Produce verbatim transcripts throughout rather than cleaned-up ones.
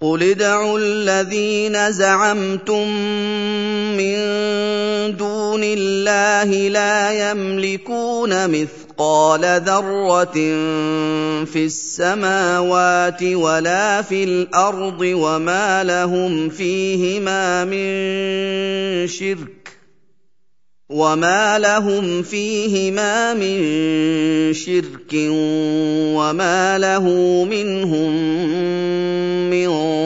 قل ادعوا الذين زعمتم من دون الله لا يملكون مثقال ذرة في السماوات ولا في الأرض وما لهم فيهما من شرك وما لهم فيهما من شرك وما له منهم من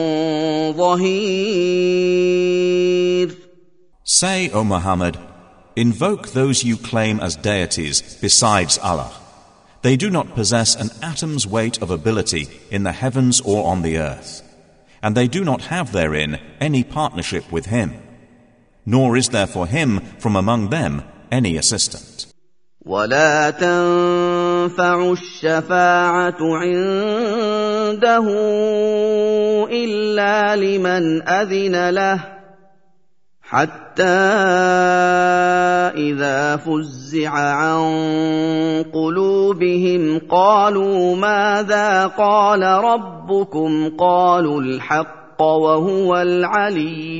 ظهير. Say, O Muhammad, invoke those you claim as deities besides Allah. They do not possess an atom's weight of ability in the heavens or on the earth, and they do not have therein any partnership with Him. Nor is there for him from among them any assistant. ولا تنفع الشفاعة عنده إلا لمن أذن له حتى إذا فزع عن قلوبهم قالوا ماذا قال ربكم قالوا الحق وهو العلي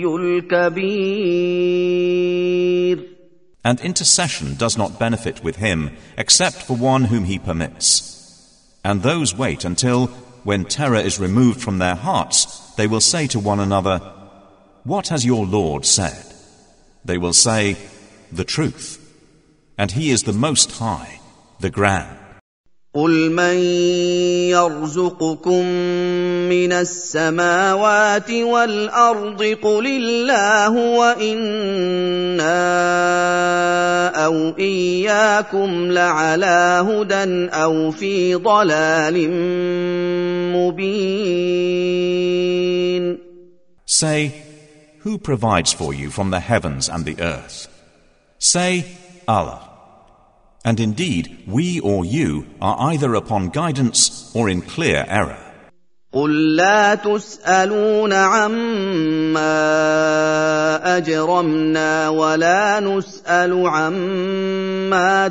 الكبير. And intercession does not benefit with him except for one whom he permits. And those wait until, when terror is removed from their hearts, they will say to one another, "What has your Lord said?" They will say, "The truth." And he is the Most High, the Grand. قل من يرزقكم من السماوات والأرض قل الله وإنا أو إياكم لعلى هدى أو في ضلال مبين. Say, who provides for you from the heavens and the earth? Say, Allah. And indeed, we or you are either upon guidance or in clear error. قل لا تسألون عما أجرمنا ولا نسأل عما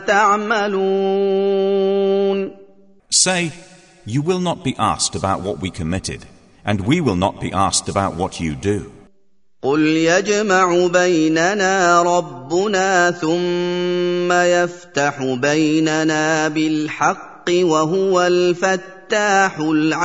تعملون. Say, you will not be asked about what we committed, and we will not be asked about what you do. قل يجمع بيننا ربنا ثم يفتح بيننا بالحق وهو الفتاح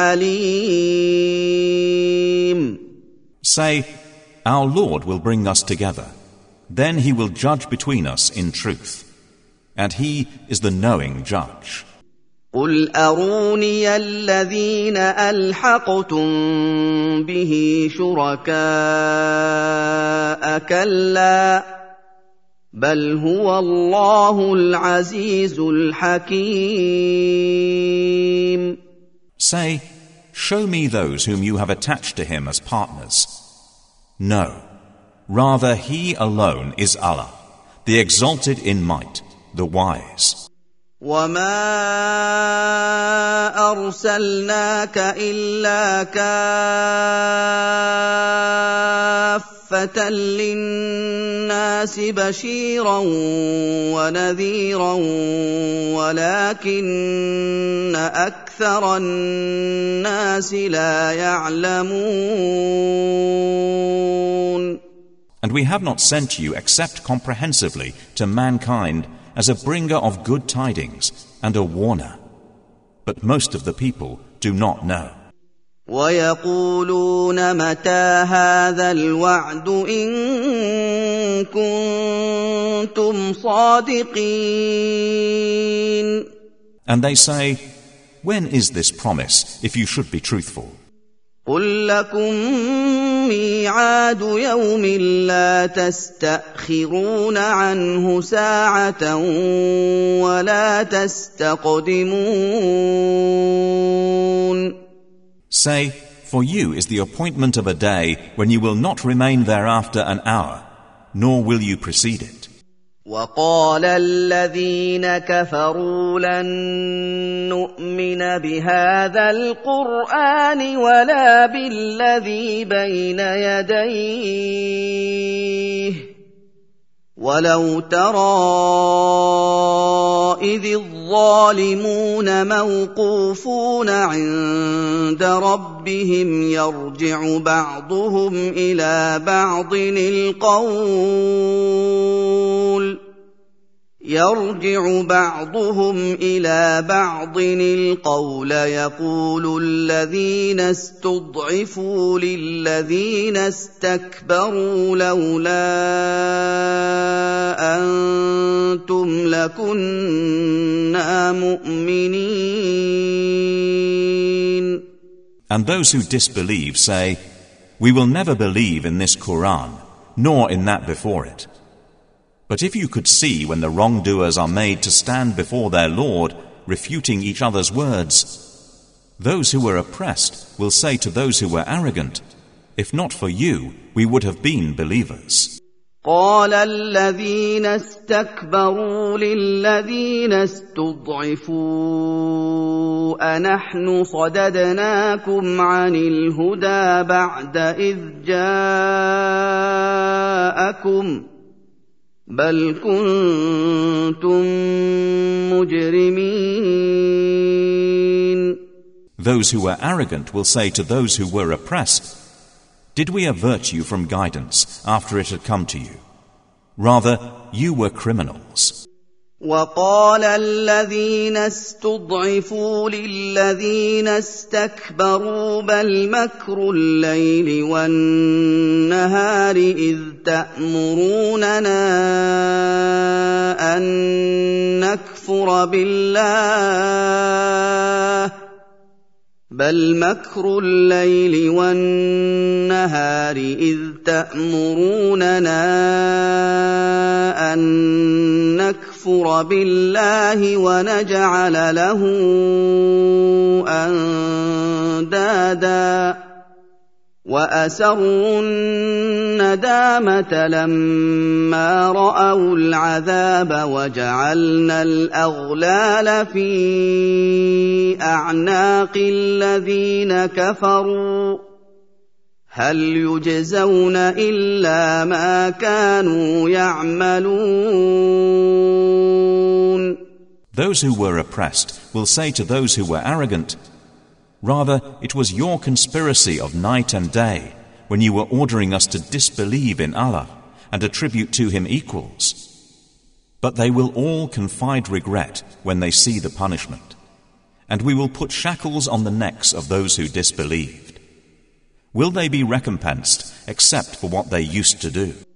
العليم. Say, our Lord will bring us together. Then He will judge between us in truth. And He is the knowing judge. قل أروني الذين ألحقتم به شركاء كلا بل هو الله العزيز الحكيم. Say, show me those whom you have attached to Him as partners. No, rather He alone is Allah, the exalted in might, the wise. وما أرسلناك إلا كافة للناس بشيرا ونذيرا ولكن أكثر الناس لا يعلمون. And we have not sent you except comprehensively to mankind as a bringer of good tidings and a warner. But most of the people do not know. وَيَقُولُونَ مَتَى هَذَا الْوَعْدُ إِن كُنتُمْ صَادِقِينَ. And they say, when is this promise, if you should be truthful? قُل لَّكُم مِّيعَادُ يَوْمٍ لَّا تَسْتَأْخِرُونَ عَنْهُ سَاعَةً وَلَا تَسْتَقْدِمُونَ. Say, for you is the appointment of a day when you will not remain thereafter an hour, nor will you precede it. وَقَالَ الَّذِينَ كَفَرُوا لَن نُّؤْمِنَ بِهَٰذَا الْقُرْآنِ وَلَا بِالَّذِي بَيْنَ يَدَيْهِ وَلَوْ تَرَىٰ إِذِ الظَّالِمُونَ مَوْقُوفُونَ عِندَ رَبِّهِمْ يَرْجِعُ بَعْضُهُمْ إِلَىٰ بَعْضٍ الْقَوْلَ يَرْجِعُ بَعْضُهُمْ إِلَىٰ بَعْضٍ الْقَوْلَ يَقُولُ الَّذِينَ اسْتُضْعِفُوا لِلَّذِينَ اسْتَكْبَرُوا لَوْلَا أَنتُمْ لَكُنَّا مُؤْمِنِينَ. And those who disbelieve say, "We will never believe in this Quran, nor in that before it." But if you could see when the wrongdoers are made to stand before their Lord, refuting each other's words, those who were oppressed will say to those who were arrogant, "If not for you, we would have been believers." قال الذين استكبروا للذين استضعفوا أنحن صددناكم عن الهدى بعد إذ جاءكم بل كنتم مجرمين. Those who were arrogant will say to those who were oppressed, "Did we avert you from guidance after it had come to you? Rather, you were criminals." وقال الذين استضعفوا للذين استكبروا بل مكر الليل والنهار إذ تأمروننا أن نكفر بالله بل مكر الليل والنهار إذ تأمروننا أن نكفر بالله ونجعل له أندادا وأسروا الندامة لما رأوا العذاب وجعلنا الأغلال في أعناق الذين كفروا هل يجزون إلا ما كانوا يعملون. Those who were oppressed will say to those who were arrogant, "Rather, it was your conspiracy of night and day when you were ordering us to disbelieve in Allah and attribute to Him equals." But they will all confide regret when they see the punishment, and we will put shackles on the necks of those who disbelieved. Will they be recompensed except for what they used to do?